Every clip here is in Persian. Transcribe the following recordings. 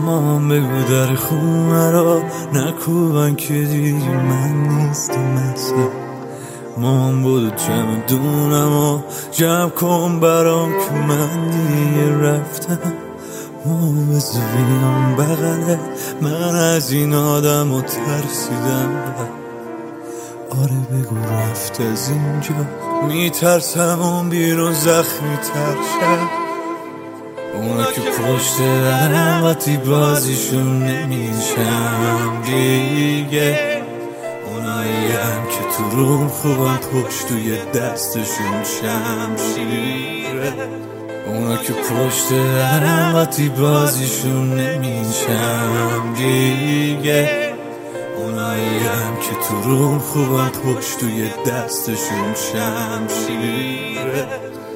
مامان بگو در خونه را نکوبن که دیگه من نیستم مثلا. مامان بودو چمدونم و جمع کن برام که من دیگه رفتم. مامان بزوینم بغله من از این آدم و ترسیدم. آره بگو رفت از اینجا میترسم اون بیرون زخمی تر شد. اونا که پشت درم وقتی بازیشون نمیشم دیگه. اونایی هم که تو روم خوبم پشت توی دستشون شمشیره. اونا که پشت درم وقتی بازیشون نمیشم دیگه. اونایی هم که تو روم خوبم پشت توی دستشون شمشیره.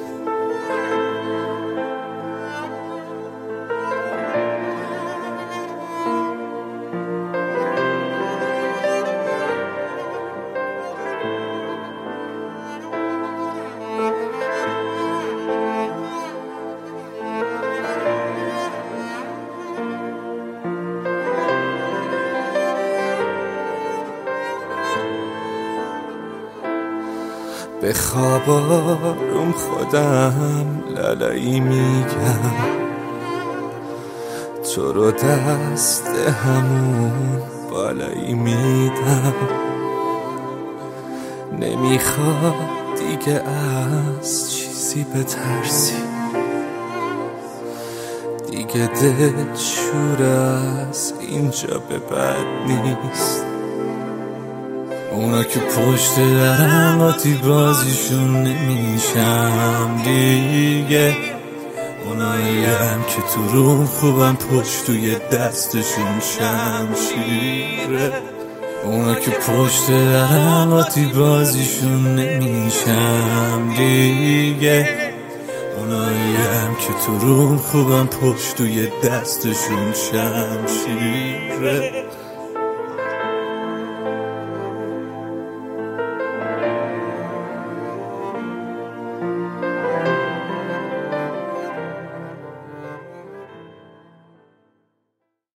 به خواب آروم خودم لالایی میگم، تو رو دست همون بالایی میدم. نمیخواد دیگه از چیزی بترسی، دیگه دل شور از اینجا به بعد نیست. اونا که پشت درم وقتی بازیشون نمیشم دیگه. اونایی هم که تو روم خوبم پشت توی دستشون شمشیره. اونا که پشت درم وقتی بازیشون نمیشم دیگه. اونایی هم که تو روم خوبم پشت توی دستشون شمشیره.